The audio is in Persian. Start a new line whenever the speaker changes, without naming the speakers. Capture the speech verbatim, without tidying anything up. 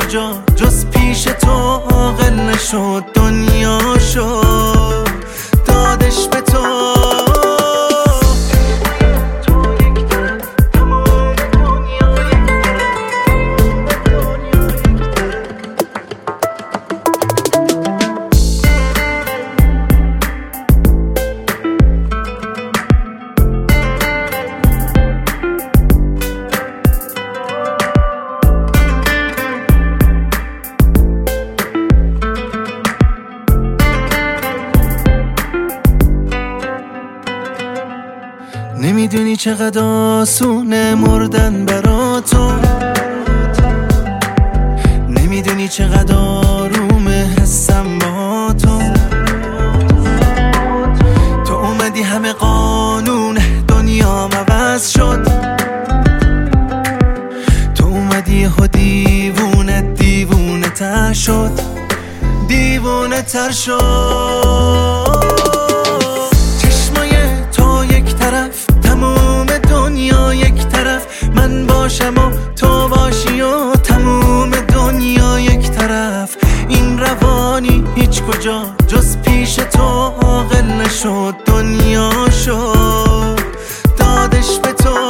کجا جز پیش تو عاقل نشد، دنیا شد دادش به تو. نمیدونی چقدر آسونه مردن برا تو، نمیدونی چقدر آرومه حسم با تو. تو اومدی همه قانون دنیا عوض شد، تو اومدی ها دیوونه دیوونه تر شد، دیوونه تر شد. چشمای تو یک طرف، تموم دنیا یک طرف، من باشم و تو باشی و تموم دنیا یک طرف. این روانی هیچ کجا جز پیش تو عاقل نشد، دنیا شد دادش به تو.